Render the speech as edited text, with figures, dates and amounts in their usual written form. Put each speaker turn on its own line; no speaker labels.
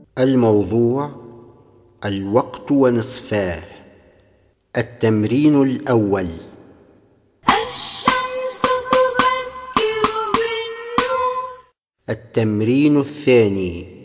الموضوع: الوقت ونصفاه. التمرين الأول:
الشمس تبكر بالنور.
التمرين الثاني: